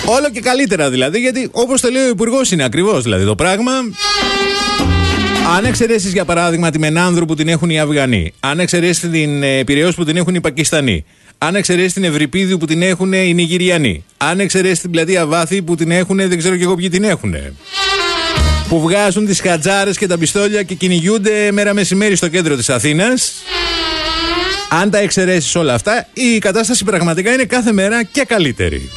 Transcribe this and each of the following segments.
Όλο και καλύτερα δηλαδή, γιατί όπως το λέει ο Υπουργός είναι ακριβώς δηλαδή το πράγμα. Αν εξαιρέσεις για παράδειγμα τη Μενάνδρου που την έχουν οι Αφγανοί, αν εξαιρέσεις την Πειραιώς που την έχουν οι Πακιστανοί, αν εξαιρέσεις την Ευρυπίδου που την έχουν οι Νιγηριανοί, αν εξαιρέσεις την πλατεία Βάθη που την έχουν δεν ξέρω και εγώ ποιοι την έχουν, που βγάζουν τις χατζάρες και τα πιστόλια και κυνηγούνται μέρα μεσημέρι στο κέντρο της Αθήνας, αν τα εξαιρέσεις όλα αυτά, η κατάσταση πραγματικά είναι κάθε μέρα και καλύτερη.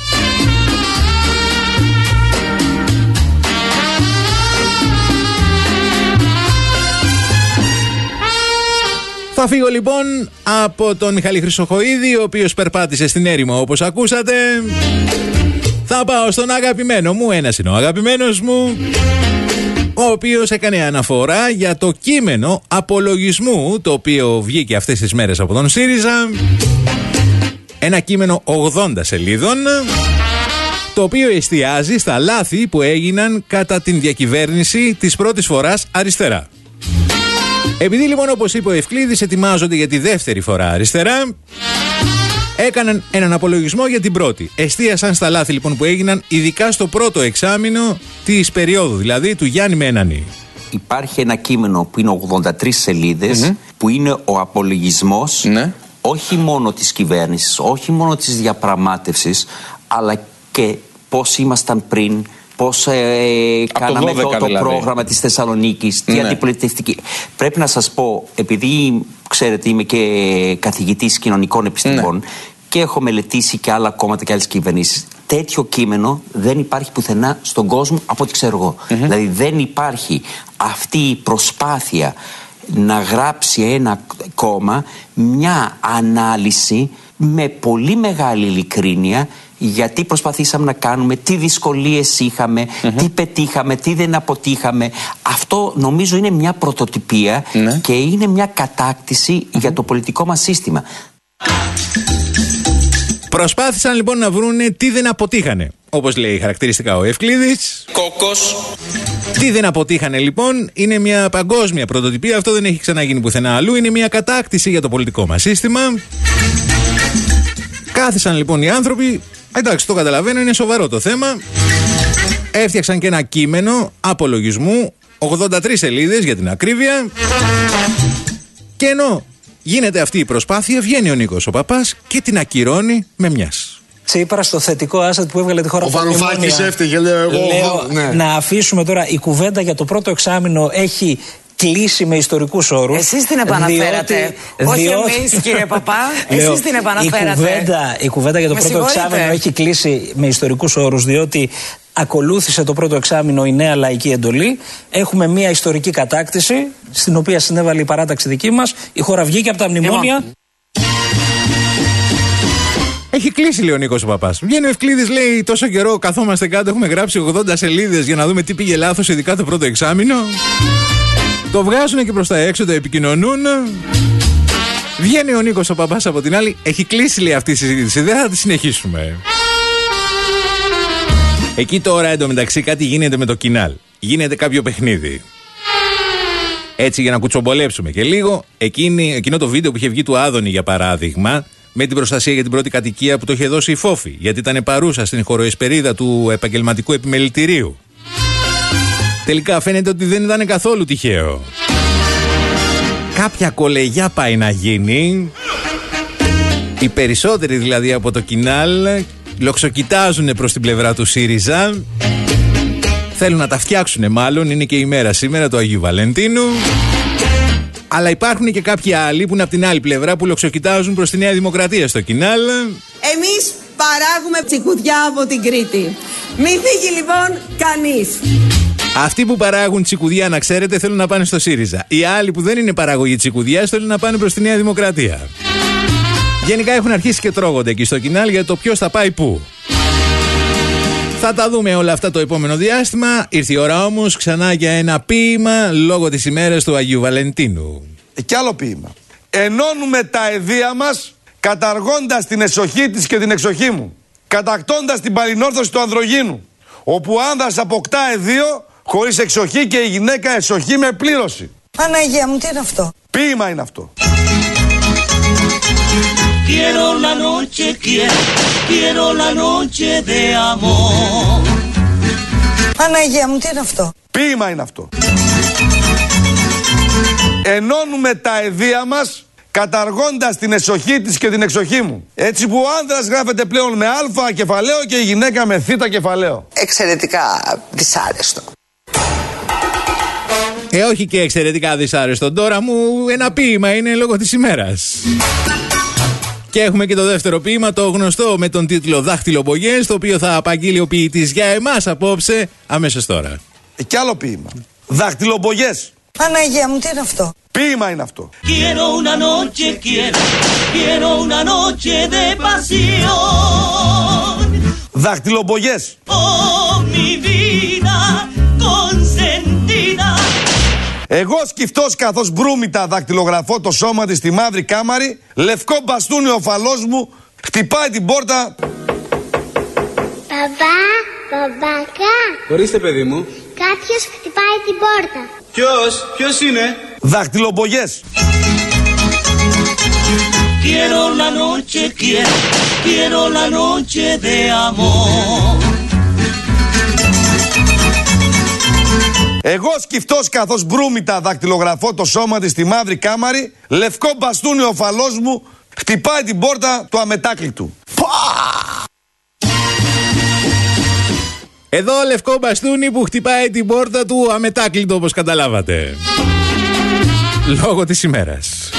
Θα φύγω λοιπόν από τον Μιχάλη Χρυσοχοΐδη, ο οποίος περπάτησε στην έρημο όπως ακούσατε. Θα πάω στον αγαπημένο μου, ένας είναι ο αγαπημένος μου, ο οποίος έκανε αναφορά για το κείμενο απολογισμού, το οποίο βγήκε αυτές τις μέρες από τον ΣΥΡΙΖΑ. Ένα κείμενο 80 σελίδων, το οποίο εστιάζει στα λάθη που έγιναν κατά την διακυβέρνηση της πρώτης φοράς αριστερά. Επειδή λοιπόν όπως είπε ο Ευκλήδης ετοιμάζονται για τη δεύτερη φορά αριστερά, έκαναν έναν απολογισμό για την πρώτη. Εστίασαν στα λάθη λοιπόν που έγιναν ειδικά στο πρώτο εξάμηνο της περίοδου, δηλαδή του Γιάννη Μένανη. Υπάρχει ένα κείμενο που είναι 83 σελίδες, που είναι ο απολογισμός όχι μόνο της κυβέρνησης, όχι μόνο της διαπραγμάτευσης, αλλά και πώς ήμασταν πριν, πώς κάναμε το πρόγραμμα της Θεσσαλονίκης, τι αντιπολιτευτική. Πρέπει να σας πω, επειδή ξέρετε είμαι και καθηγητής κοινωνικών επιστημών και έχω μελετήσει και άλλα κόμματα και άλλες κυβερνήσεις, τέτοιο κείμενο δεν υπάρχει πουθενά στον κόσμο από ό,τι ξέρω εγώ. Δηλαδή δεν υπάρχει αυτή η προσπάθεια να γράψει ένα κόμμα μια ανάλυση με πολύ μεγάλη ειλικρίνεια γιατί προσπαθήσαμε να κάνουμε, τι δυσκολίες είχαμε, τι πετύχαμε, τι δεν αποτύχαμε. Αυτό νομίζω είναι μια πρωτοτυπία και είναι μια κατάκτηση για το πολιτικό μας σύστημα. Προσπάθησαν λοιπόν να βρούνε τι δεν αποτύχανε. Όπως λέει χαρακτηριστικά ο Ευκλήδης. Κόκκος. Τι δεν αποτύχανε λοιπόν είναι μια παγκόσμια πρωτοτυπία. Αυτό δεν έχει ξαναγίνει πουθενά αλλού. Είναι μια κατάκτηση για το πολιτικό μας σύστημα. Κάθισαν λοιπόν οι άνθρωποι. Εντάξει, το καταλαβαίνω, είναι σοβαρό το θέμα. Έφτιαξαν και ένα κείμενο απολογισμού 83 σελίδες για την ακρίβεια. Και ενώ γίνεται αυτή η προσπάθεια, βγαίνει ο Νίκος ο Παπάς και την ακυρώνει με μιας. Είπα στο θετικό asset που έβγαλε τη χώρα. Ο Βαρουφάκης έφταιγε, λέω εγώ. Να αφήσουμε τώρα, η κουβέντα για το πρώτο εξάμηνο έχει κλείσει με ιστορικούς όρους. Εσείς την επαναφέρατε. Όχι εμείς, κύριε Παπά. Εσείς την επαναφέρατε. Η κουβέντα για το πρώτο εξάμηνο έχει κλείσει με ιστορικούς όρους, διότι ακολούθησε το πρώτο εξάμηνο η νέα λαϊκή εντολή. Έχουμε μια ιστορική κατάκτηση, στην οποία συνέβαλε η παράταξη δική μας. Η χώρα βγήκε από τα μνημόνια. Έχει κλείσει, λέει ο Νίκος ο Παπάς. Βγαίνει ο Ευκλήδης, λέει: τόσο καιρό καθόμαστε κάτω, έχουμε γράψει 80 σελίδες για να δούμε τι πήγε λάθος, ειδικά το πρώτο εξάμηνο. Το βγάζουν και προς τα έξω, το επικοινωνούν. Βγαίνει ο Νίκος ο Παπάς από την άλλη. Έχει κλείσει, λέει, αυτή η συζήτηση. Δεν θα τη συνεχίσουμε. Εκεί τώρα εντωμεταξύ κάτι γίνεται με το Κινάλ. Γίνεται κάποιο παιχνίδι. Έτσι για να κουτσομπολέψουμε και λίγο. Εκείνο το βίντεο που είχε βγει του Άδωνη για παράδειγμα, με την προστασία για την πρώτη κατοικία που το είχε δώσει η Φόφη, γιατί ήταν παρούσα στην χωροεσπερίδα του επαγγελματικού επιμελητηρίου. Τελικά φαίνεται ότι δεν ήταν καθόλου τυχαίο. Κάποια κολεγιά πάει να γίνει. Οι περισσότεροι δηλαδή από το Κινάλ λοξοκοιτάζουν προς την πλευρά του ΣΥΡΙΖΑ. Θέλουν να τα φτιάξουν μάλλον. Είναι και η μέρα σήμερα του Αγίου Βαλεντίνου. Αλλά υπάρχουν και κάποιοι άλλοι που είναι από την άλλη πλευρά που λοξοκοιτάζουν προς τη Νέα Δημοκρατία στο Κινάλ. Εμείς παράγουμε τσικουδιά από την Κρήτη. Μην φύγει λοιπόν κανείς. Αυτοί που παράγουν τσικουδιά, να ξέρετε, θέλουν να πάνε στο ΣΥΡΙΖΑ. Οι άλλοι που δεν είναι παραγωγή τσικουδιάς θέλουν να πάνε προς τη Νέα Δημοκρατία. Γενικά έχουν αρχίσει και τρώγονται εκεί στο Κινάλ για το ποιος θα πάει πού. Θα τα δούμε όλα αυτά το επόμενο διάστημα. Ήρθε η ώρα όμως ξανά για ένα ποίημα λόγω της ημέρας του Αγίου Βαλεντίνου. Κι άλλο ποίημα. Ενώνουμε τα εδεία μας καταργώντας την εσοχή της και την εξοχή μου. Κατακτώντας την παλινόρθωση του ανδρογίνου. Όπου ο άνδρας αποκτά εδίο χωρίς εξοχή και η γυναίκα εσοχή με πλήρωση. Παναγία μου, τι είναι αυτό? Ποίημα είναι αυτό. Quiero la noche, quiero la noche de amor. Παναγία μου, τι είναι αυτό? Ποίημα είναι αυτό. Ενώνουμε τα εδεία μας, καταργώντας την εσοχή της και την εξοχή μου. Έτσι που ο άνδρας γράφεται πλέον με α κεφαλαίο και η γυναίκα με θ κεφαλαίο. Εξαιρετικά δυσάρεστο. Όχι και εξαιρετικά δυσάρεστο. Τώρα μου ένα ποίημα είναι λόγω της ημέρας. Και έχουμε και το δεύτερο ποίημα, το γνωστό με τον τίτλο Δάχτυλομπογιές, το οποίο θα απαγγείλει ο ποιητής για εμάς απόψε αμέσως τώρα. Κι άλλο ποίημα. Δάχτυλομπογιές. Παναγία μου, τι είναι αυτό? Ποίημα είναι αυτό. Quiero una noche, quiero una noche de pasión. Δάχτυλομπογιές. Oh, mi vida consentida. Εγώ σκυφτός καθώς μπρούμητα δακτυλογραφώ το σώμα της στη μαύρη κάμαρη, λευκό μπαστούνι ο φαλός μου χτυπάει την πόρτα. Παπά, παπάκα. Ορίστε παιδί μου. Κάποιος χτυπάει την πόρτα. Ποιος είναι? Δαχτυλομπογιές. Quiero la noche, quiero la noche de amor. Εγώ σκυφτός καθώς μπρούμητα δακτυλογραφώ το σώμα της στη μαύρη κάμαρη, λευκό μπαστούνι ο φαλός μου χτυπάει την πόρτα του αμετάκλητου. Εδώ λευκό μπαστούνι που χτυπάει την πόρτα του αμετάκλητο, όπως καταλάβατε. Λόγω της ημέρας.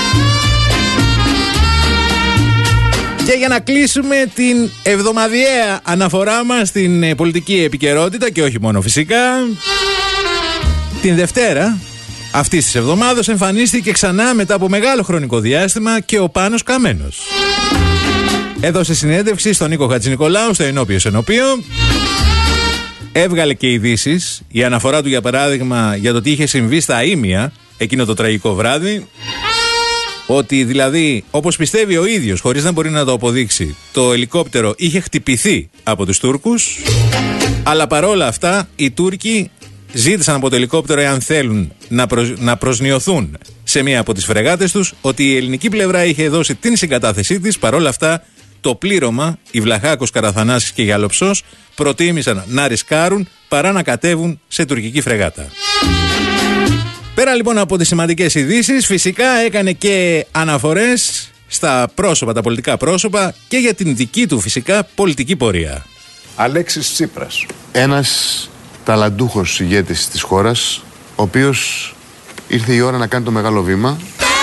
Και για να κλείσουμε την εβδομαδιαία αναφορά μας στην πολιτική επικαιρότητα, και όχι μόνο φυσικά, την Δευτέρα αυτής της εβδομάδας εμφανίστηκε ξανά μετά από μεγάλο χρονικό διάστημα και ο Πάνος Καμένος. Έδωσε συνέντευξη στον Νίκο Χατζηνικολάου στο Ενώπιος Ενωπείο. Έβγαλε και ειδήσεις. Η αναφορά του, για παράδειγμα, για το τι είχε συμβεί στα Αΐμια εκείνο το τραγικό βράδυ. Ότι δηλαδή, όπως πιστεύει ο ίδιος, χωρίς να μπορεί να το αποδείξει, το ελικόπτερο είχε χτυπηθεί από τους Τούρκους. Αλλά παρόλα αυτά, οι Τούρκοι ζήτησαν από το ελικόπτερο, εάν θέλουν να προσνιωθούν σε μία από τις φρεγάτες τους, ότι η ελληνική πλευρά είχε δώσει την συγκατάθεσή της. Παρόλα αυτά, το πλήρωμα, οι Βλαχάκος, Καραθανάσης και Γιαλοψός προτίμησαν να ρισκάρουν παρά να κατέβουν σε τουρκική φρεγάτα. Πέρα λοιπόν από τις σημαντικές ειδήσεις, φυσικά έκανε και αναφορές στα πρόσωπα, τα πολιτικά πρόσωπα, και για την δική του φυσικά πολιτική πορεία. Αλέξης Τσίπρας. Ένας ταλαντούχος ηγέτης της χώρας, ο οποίος ήρθε η ώρα να κάνει το μεγάλο βήμα.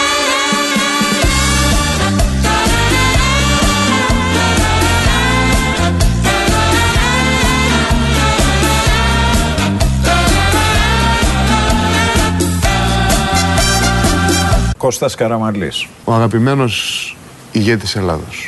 Κώστας Καραμανλής. Ο αγαπημένος ηγέτης Ελλάδος.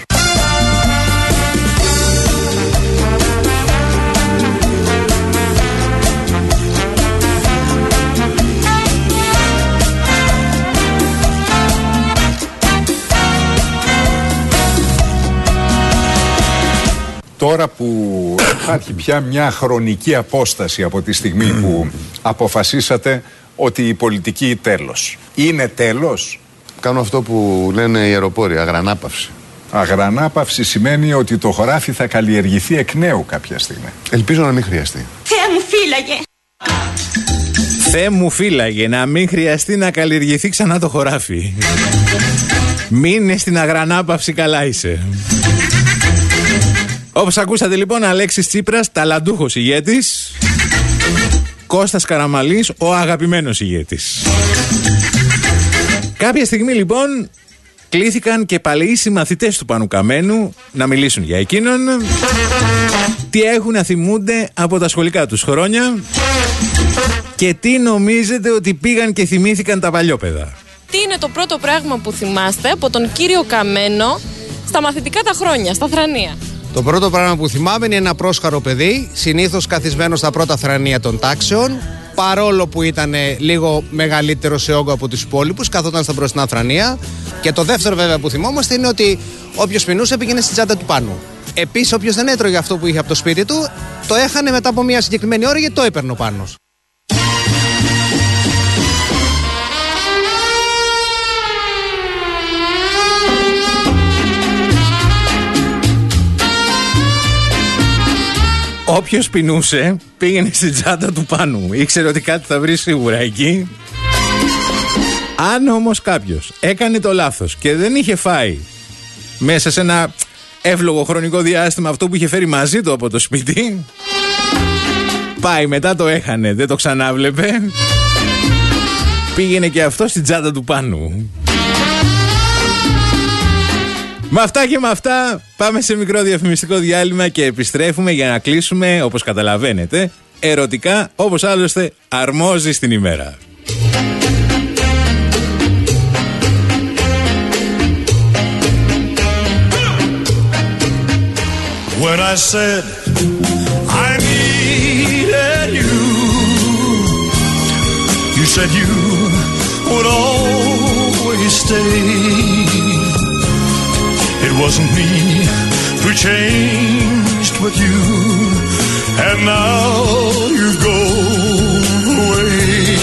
Τώρα που υπάρχει πια μια χρονική απόσταση από τη στιγμή που αποφασίσατε ότι η πολιτική τέλος. Είναι τέλος? Κάνω αυτό που λένε οι αεροπόροι, αγρανάπαυση. Αγρανάπαυση σημαίνει ότι το χωράφι θα καλλιεργηθεί εκ νέου κάποια στιγμή. Ελπίζω να μην χρειαστεί. Θεέ μου φύλαγε. Θεέ μου φύλαγε να μην χρειαστεί να καλλιεργηθεί ξανά το χωράφι. Μείνε στην αγρανάπαυση, καλά είσαι. Όπως ακούσατε λοιπόν, Αλέξης Τσίπρας, ταλαντούχος ηγέτης. Κώστας Καραμανλής, ο αγαπημένος ηγέτης. Κάποια στιγμή λοιπόν κλήθηκαν και παλαιοί συμμαθητές του Πάνου Καμένου να μιλήσουν για εκείνον, τι έχουν να θυμούνται από τα σχολικά τους χρόνια και τι νομίζετε ότι πήγαν και θυμήθηκαν τα παλιόπαιδα. Τι είναι το πρώτο πράγμα που θυμάστε από τον κύριο Καμένο στα μαθητικά τα χρόνια, στα θρανία? Το πρώτο πράγμα που θυμάμαι είναι ένα πρόσχαρο παιδί, συνήθως καθισμένο στα πρώτα θρανία των τάξεων, παρόλο που ήταν λίγο μεγαλύτερο σε όγκο από τους υπόλοιπους, καθόταν στα μπροστινά θρανία. Και το δεύτερο βέβαια που θυμόμαστε είναι ότι όποιος πεινούσε πήγαινε στην τσάντα του Πάνου. Επίσης, όποιος δεν έτρωγε αυτό που είχε από το σπίτι του, το έχανε μετά από μια συγκεκριμένη ώρα γιατί το έπαιρνε ο Πάνος. Όποιος πεινούσε πήγαινε στην τσάντα του πάνω. Ήξερε ότι κάτι θα βρει σίγουρα εκεί. Αν όμως κάποιος έκανε το λάθος και δεν είχε φάει μέσα σε ένα εύλογο χρονικό διάστημα αυτό που είχε φέρει μαζί του από το σπίτι, πάει μετά, το έχανε, δεν το ξανάβλεπε, πήγαινε και αυτό στην τσάντα του πάνω. Με αυτά και με αυτά πάμε σε μικρό διαφημιστικό διάλειμμα και επιστρέφουμε για να κλείσουμε, όπως καταλαβαίνετε, ερωτικά, όπως άλλωστε αρμόζει στην ημέρα. When I said I needed you, you said you would always stay. It wasn't me who changed but you, and now you go away.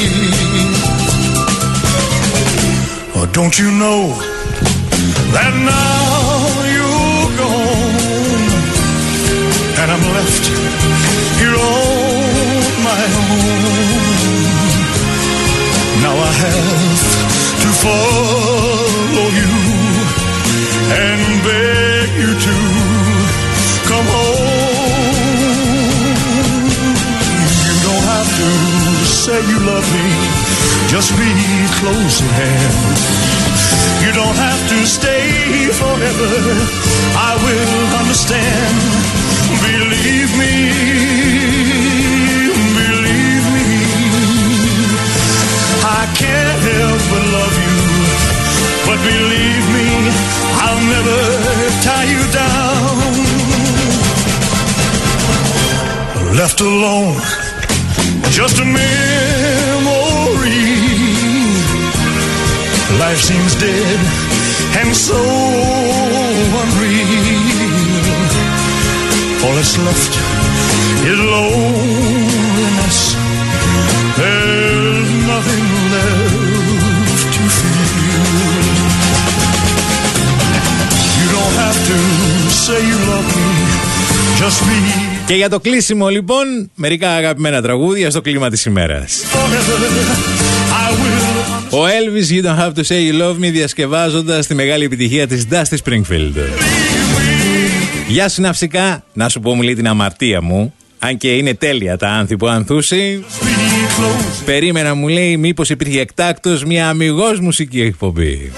Oh, don't you know that now you're gone, and I'm left here on my own. Now I have to follow you and beg you to come home. You don't have to say you love me, just be close at hand. You don't have to stay forever, I will understand. Believe me, I can't help but love you. But believe me, I'll never tie you down. Left alone, just a memory. Life seems dead and so unreal. All that's left is loneliness. There's nothing left to feel. You don't have to say you love me, just be. Και για το κλείσιμο λοιπόν, μερικά αγαπημένα τραγούδια στο κλίμα της ημέρας. Ο Elvis, You Don't Have To Say You Love Me, διασκευάζοντας τη μεγάλη επιτυχία της Dusty Springfield. Γεια σου ναυσικά, να σου πω, μου λέει την αμαρτία μου, αν και είναι τέλεια τα άνθη που ανθούσει. Περίμενα, μου λέει, μήπως υπήρχε εκτάκτος μια αμιγώς μουσική εκπομπή.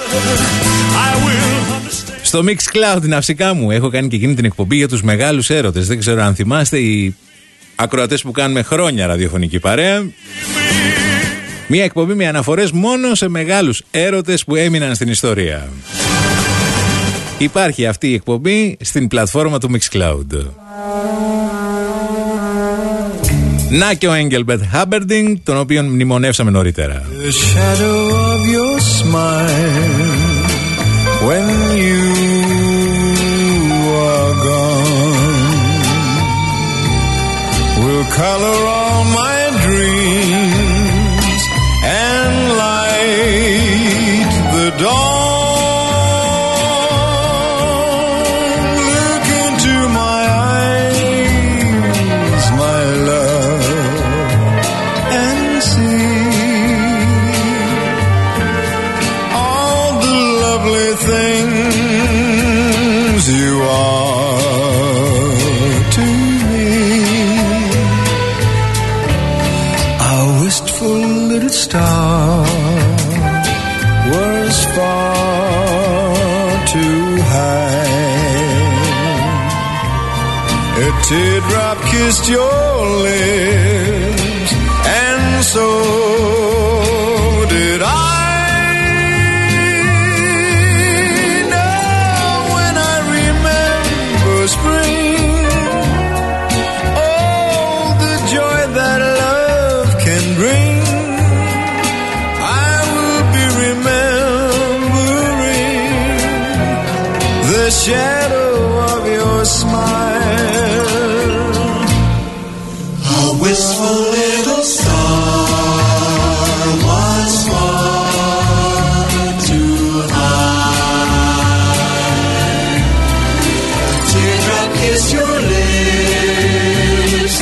Στο Mixcloud, ναυσικά μου, έχω κάνει και εκείνη την εκπομπή για τους μεγάλους έρωτες. Δεν ξέρω αν θυμάστε, οι ακροατές που κάνουμε χρόνια ραδιοφωνική παρέα. Μια εκπομπή με αναφορές μόνο σε μεγάλους έρωτες που έμειναν στην ιστορία. Υπάρχει αυτή η εκπομπή στην πλατφόρμα του Mixcloud. Να και ο Engelbert Humperdinck, τον οποίον μνημονεύσαμε νωρίτερα. The shadow of your smile when you are gone will color all my dreams and light the dawn. Look into my eyes, my love, and see all the lovely things you are to me. A wistful little star was far too high. A teardrop kissed your lips, and so did I. Now when I remember spring, oh, the joy that love can bring, I will be remembering the shadow of your smile. A wistful little star was far too high. A teardrop kissed your lips,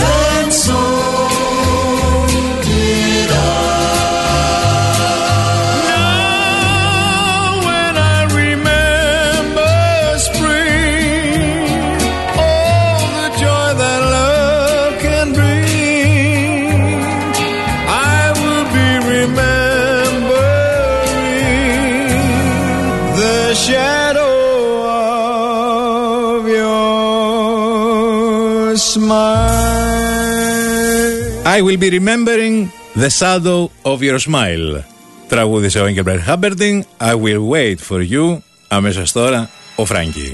I will be remembering the shadow of your smile. Τραγούδισε ο Engelbert Humperdinck. I will wait for you. Αμέσως τώρα ο Φράγκη.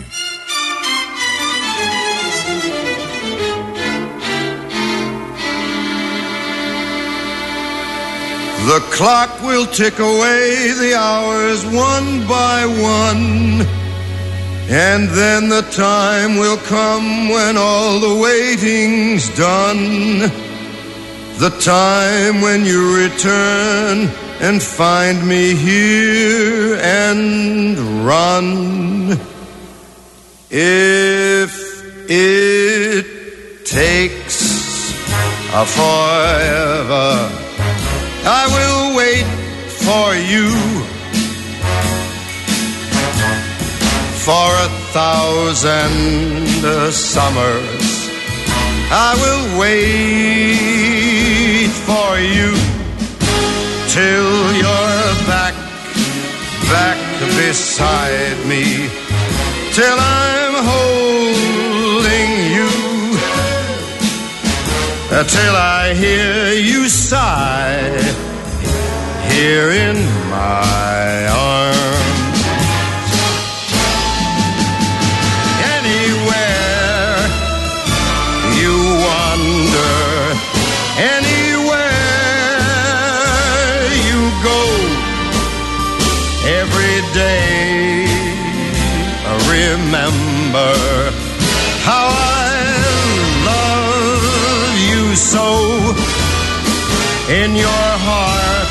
The clock will tick away the hours one by one, and then the time will come when all the waiting's done. The time when you return and find me here and run. If it takes a forever, I will wait for you. For 1,000 summers, I will wait for you. Till you're back beside me, till I'm holding you, till I hear you sigh here in my arms. Anywhere you wander, every day remember how I love you so. In your heart,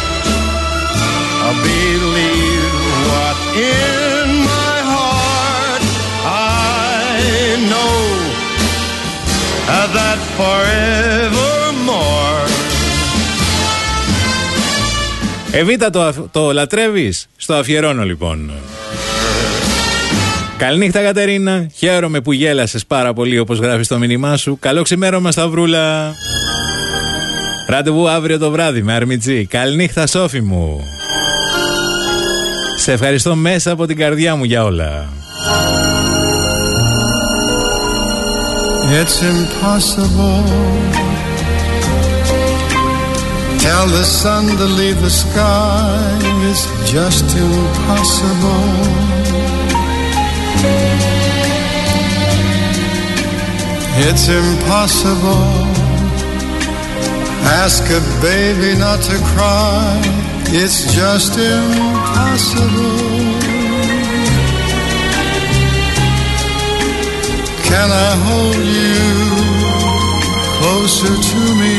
believe what in my heart I know, that forevermore. Εβίτα, το λατρεύεις? Στο αφιερώνω λοιπόν. Καληνύχτα Κατερίνα, χαίρομαι που γέλασες πάρα πολύ όπως γράφεις το μήνυμά σου. Καλό ξημέρωμα Σταυρούλα. Ραντεβού αύριο το βράδυ με Αρμιτζή. Καληνύχτα Σόφη μου. Σε ευχαριστώ μέσα από την καρδιά μου για όλα. It's impossible. Tell the sun to leave the sky. It's just impossible. It's impossible. Ask a baby not to cry. It's just impossible. Can I hold you closer to me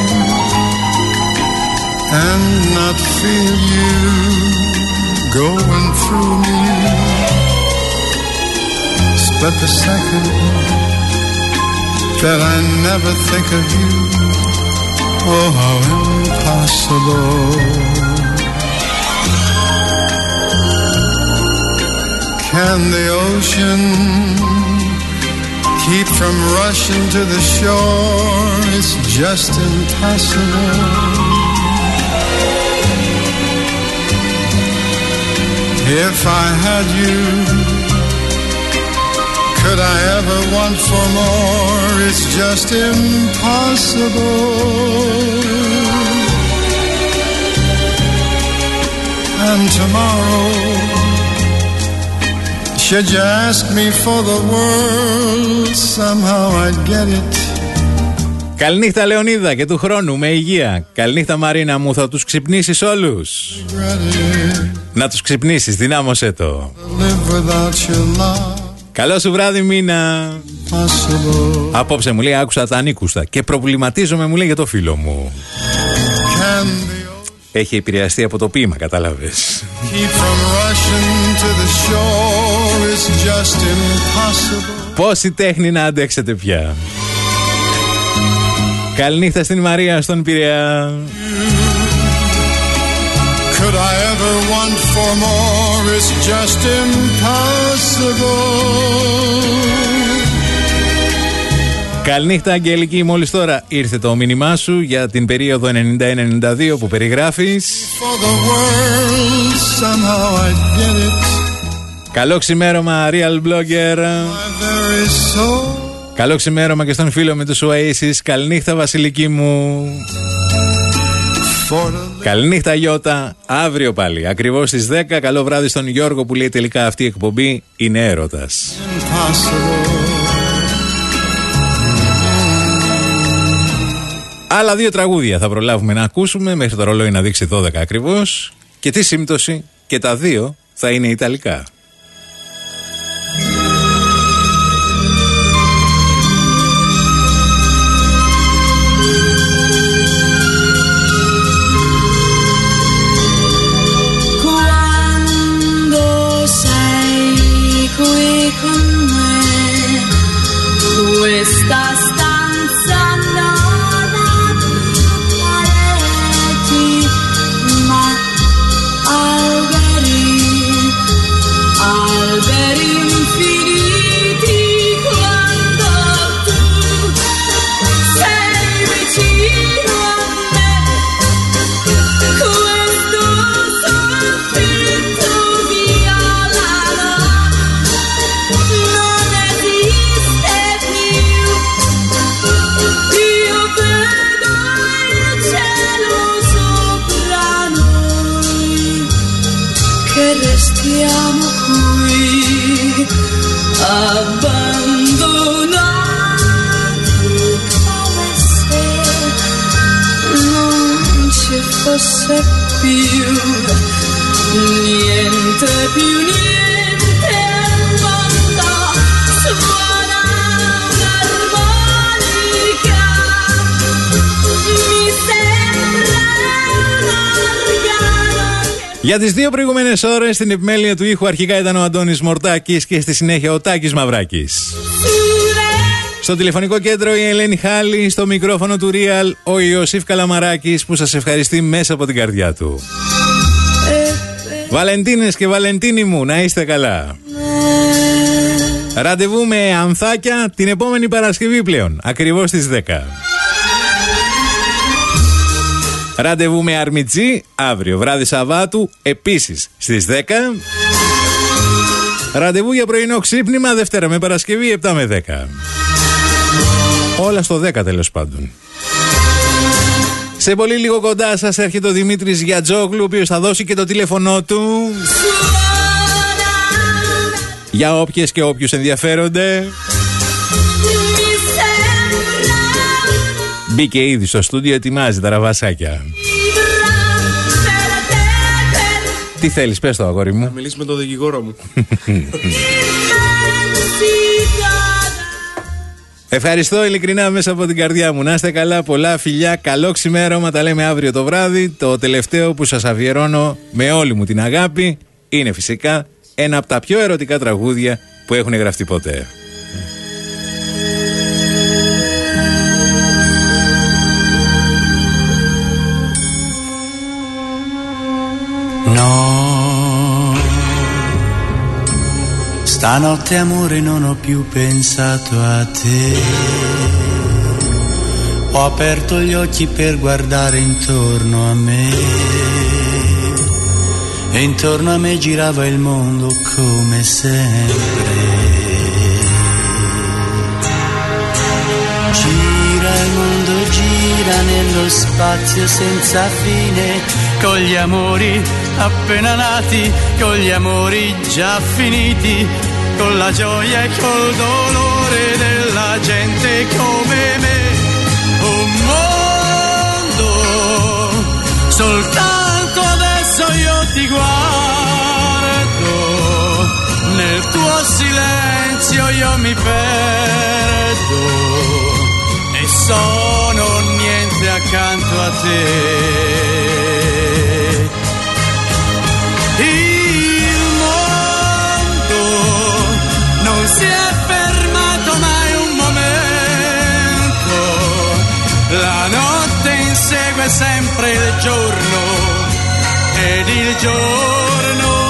and not feel you going through me? Split the second that I never think of you. Oh, how impossible. Can the ocean keep from rushing to the shore? It's just impossible. If I had you, could I ever want for more? It's just impossible. And tomorrow, should you ask me for the world, somehow I'd get it. Καληνύχτα Λεωνίδα και του χρόνου με υγεία. Καληνύχτα Μαρίνα μου, θα τους ξυπνήσεις όλους. Να τους ξυπνήσεις, δυνάμωσέ το. Καλό σου βράδυ Μίνα. Απόψε μου λέει άκουσα τα ανήκουστα και προβληματίζομαι μου λέει για το φίλο μου. Έχει επηρεαστεί από το ποίημα, κατάλαβες. Πόση τέχνη να αντέξετε πια. Καληνύχτα στην Μαρία στον Πειραιά. Could I ever want for more? It's just impossible. Καληνύχτα Αγγελική, μόλις τώρα ήρθε το μήνυμά σου για την περίοδο 91-92 που περιγράφεις. Καλό ξημέρωμα Real Blogger. Καλό ξημέρωμα και στον φίλο με τους Oasis. Καληνύχτα Βασιλική μου. Καληνύχτα Γιώτα. Αύριο πάλι ακριβώς στις 10. Καλό βράδυ στον Γιώργο που λέει τελικά αυτή η εκπομπή είναι έρωτας. Άλλα 2 τραγούδια θα προλάβουμε να ακούσουμε μέχρι το ρολόι να δείξει 12 ακριβώς. Και τι σύμπτωση, και τα 2 θα είναι ιταλικά. Questa stanza non ha più pareti, ma alberi infiniti. Quando tu sei vicino a me, questo soffitto violano non esiste più. Io vedo il cielo sopra noi, che restiamo qui abbandonati, come se non ci fosse più niente, niente al mondo. Suona un'armonica, mi sembra un organo. Για τις 2 προηγούμενες ώρες στην επιμέλεια του ήχου αρχικά ήταν ο Αντώνης Μορτάκης και στη συνέχεια ο Τάκης Μαυράκης. Στο τηλεφωνικό κέντρο η Ελένη Χάλη, στο μικρόφωνο του Real ο Ιωσήφ Καλαμαράκης που σας ευχαριστεί μέσα από την καρδιά του. Βαλεντίνες και Βαλεντίνοι μου, να είστε καλά. Ραντεβού με ανθάκια την επόμενη Παρασκευή πλέον, ακριβώς στις 10. Ραντεβού με Αρμιτζή αύριο βράδυ Σαββάτου επίσης στις 10. Ραντεβού για πρωινό ξύπνημα Δευτέρα με Παρασκευή 7 με 10. Όλα στο 10 τέλος πάντων. Σε πολύ λίγο κοντά σας έρχεται ο Δημήτρης Γιατζόγλου, ο οποίος θα δώσει και το τηλέφωνό του για όποιες και όποιους ενδιαφέρονται. Μπήκε ήδη στο στούντιο, ετοιμάζει τα ραβασάκια. Τι θέλεις, πες το αγόρι μου. Να μιλήσει με τον δικηγόρο μου. Ευχαριστώ ειλικρινά μέσα από την καρδιά μου. Να είστε καλά, πολλά φιλιά, καλό ξημέρωμα. Τα λέμε αύριο το βράδυ. Το τελευταίο που σας αφιερώνω με όλη μου την αγάπη είναι φυσικά ένα από τα πιο ερωτικά τραγούδια που έχουν γραφτεί ποτέ. No, stanotte amore non ho più pensato a te. Ho aperto gli occhi per guardare intorno a me e intorno a me girava il mondo come sempre. Gira il mondo, gira nello spazio senza fine, con gli amori appena nati, con gli amori già finiti, con la gioia e col dolore della gente come me. Un mondo, soltanto adesso io ti guardo, nel tuo silenzio io mi perdo e sono niente accanto a te. Il mondo non si è fermato mai un momento, la notte insegue sempre il giorno ed il giorno